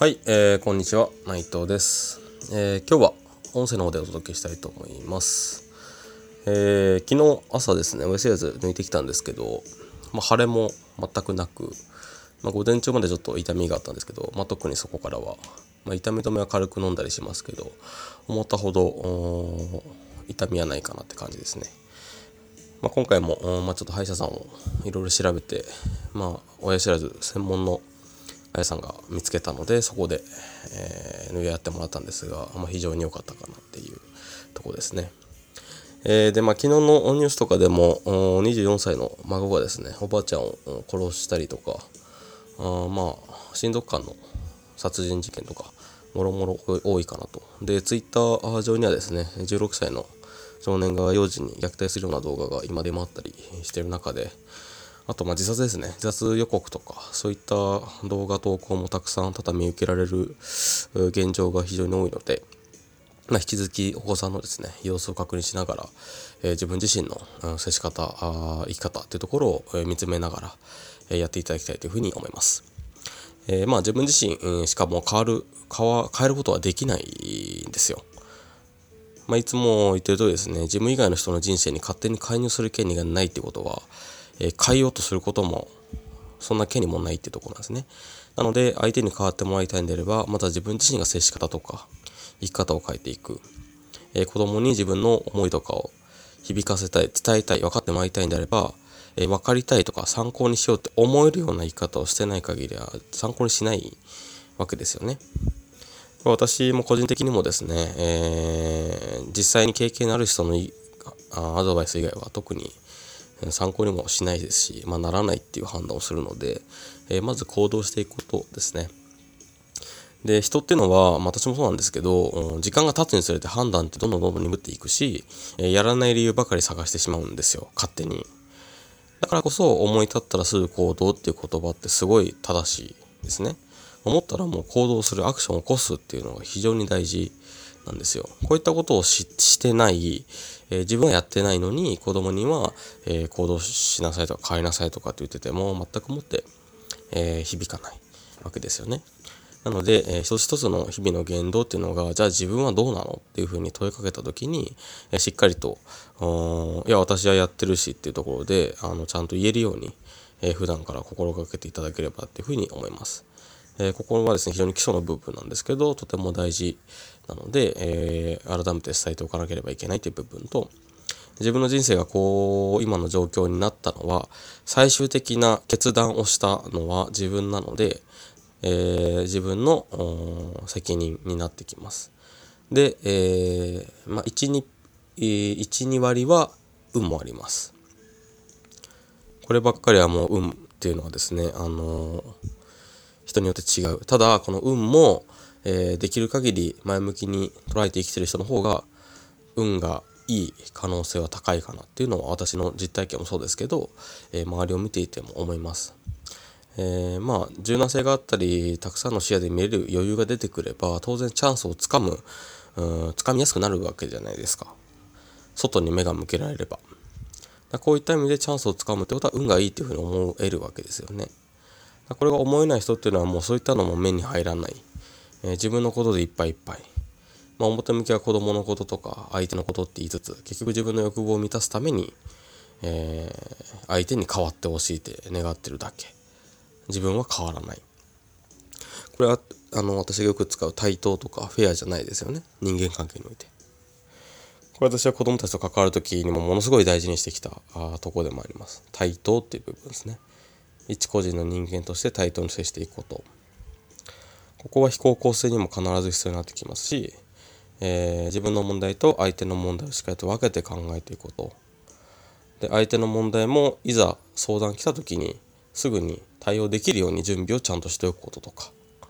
はい、こんにちは、内藤です。今日は音声の方でお届けしたいと思います。昨日朝ですね、親知らず抜いてきたんですけど、腫れも全くなく、午前中までちょっと痛みがあったんですけど、特にそこからは、痛み止めは軽く飲んだりしますけど、思ったほど痛みはないかなって感じですね。今回も、ちょっと歯医者さんをいろいろ調べて、親知らず専門のあやさんが見つけたので、そこで、やってもらったんですが、非常に良かったかなっていうところですね。で、昨日のニュースとかでも24歳の孫がですね、おばあちゃんを殺したりとか、親族間の殺人事件とかもろもろ多いかなと。で、ツイッター上にはですね、16歳の少年が幼児に虐待するような動画が今でもあったりしている中で、あと自殺ですね、自殺予告とかそういった動画投稿もたくさん見受けられる現状が非常に多いので、引き続きお子さんのですね様子を確認しながら、自分自身の接し方、生き方というところを見つめながらやっていただきたいというふうに思います。自分自身、しかも変えることはできないんですよ。いつも言ってるとですね、自分以外の人の人生に勝手に介入する権利がないってことは、変えようとすることもそんな権利もないっていうところなんですね。なので相手に変わってもらいたいんであれば、また自分自身が接し方とか生き方を変えていく、子供に自分の思いとかを響かせたい、伝えたい、分かってもらいたいんであれば、分かりたいとか参考にしようって思えるような生き方をしてない限りは参考にしないわけですよね。私も個人的にもですね、実際に経験のある人のアドバイス以外は特に参考にもしないですし、ならないっていう判断をするので、まず行動していくことですね。で、人っていうのは、私もそうなんですけど、時間が経つにつれて判断ってどんどん鈍っていくし、やらない理由ばかり探してしまうんですよ、勝手に。だからこそ、思い立ったらすぐ行動っていう言葉ってすごい正しいですね。思ったらもう行動する、アクションを起こすっていうのが非常に大事なんですよ。こういったことをしてない、自分はやってないのに子供には、行動しなさいとか変えなさいとかって言ってても全くもって、響かないわけですよね。なので、一つ一つの日々の言動っていうのが、じゃあ自分はどうなのっていうふうに問いかけたときに、しっかりと、いや、私はやってるしっていうところで、ちゃんと言えるように、普段から心がけていただければっていうふうに思います。ここはですね、非常に基礎の部分なんですけど、とても大事なので、改めて伝えておかなければいけないという部分と、自分の人生が今の状況になったのは、最終的な決断をしたのは自分なので、自分の責任になってきます。で、1、2割は運もあります。こればっかりはもう運っていうのはですね、人によって違う。ただ、この運も、できる限り前向きに捉えて生きてる人の方が、運がいい可能性は高いかなっていうのは私の実体験もそうですけど、周りを見ていても思います。柔軟性があったり、たくさんの視野で見える余裕が出てくれば、当然チャンスをつかみやすくなるわけじゃないですか。外に目が向けられれば。こういった意味でチャンスをつかむってことは運がいいっていうふうに思えるわけですよね。これが思えない人っていうのはもうそういったのも目に入らない。自分のことでいっぱいいっぱい。表向きは子供のこととか相手のことって言いつつ、結局自分の欲望を満たすために、相手に変わってほしいって願ってるだけ。自分は変わらない。これは私がよく使う対等とかフェアじゃないですよね。人間関係において。これ私は子供たちと関わるときにもものすごい大事にしてきたところでもあります。対等っていう部分ですね。一個人の人間として対等に接していくこと。ここは非行構成にも必ず必要になってきますし、自分の問題と相手の問題をしっかりと分けて考えていくこと。で、相手の問題もいざ相談来た時にすぐに対応できるように準備をちゃんとしておくこととか。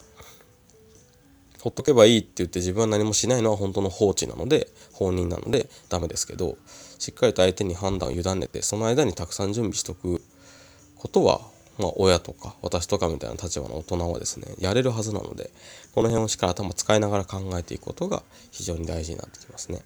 ほっとけばいいって言って自分は何もしないのは本当の放任なのでダメですけど、しっかりと相手に判断を委ねて、その間にたくさん準備しとくことは、親とか私とかみたいな立場の大人はですね、やれるはずなので、この辺をしっかり頭使いながら考えていくことが非常に大事になってきますね。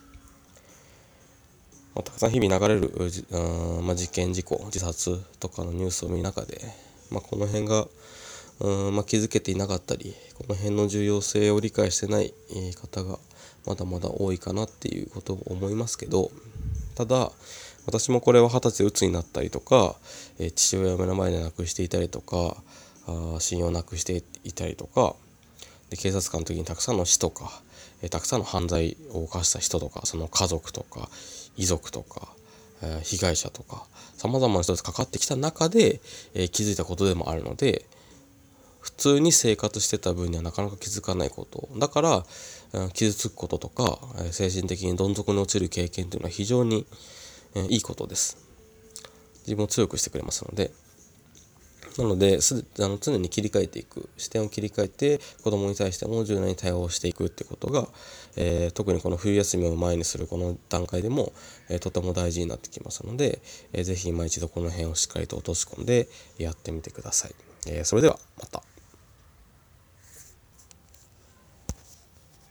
たくさん日々流れる、事件事故、自殺とかのニュースを見る中で、この辺が気づけていなかったり、この辺の重要性を理解してない方がまだまだ多いかなっていうことを思いますけど、ただ私もこれは20歳で鬱になったりとか、父親を目の前で亡くしていたりとか、信用をなくしていたりとかで、警察官の時にたくさんの死とか、たくさんの犯罪を犯した人とか、その家族とか遺族とか、被害者とか様々な人と関わってきた中で、気づいたことでもあるので、普通に生活してた分にはなかなか気づかないことだから、傷つくこととか、精神的にどん底に落ちる経験というのは非常に、いいことです。自分を強くしてくれますので、なので常に切り替えていく、視点を切り替えて子供に対しても柔軟に対応していくってことが、特にこの冬休みを前にするこの段階でも、とても大事になってきますので、ぜひ今一度この辺をしっかりと落とし込んでやってみてください。それではまた。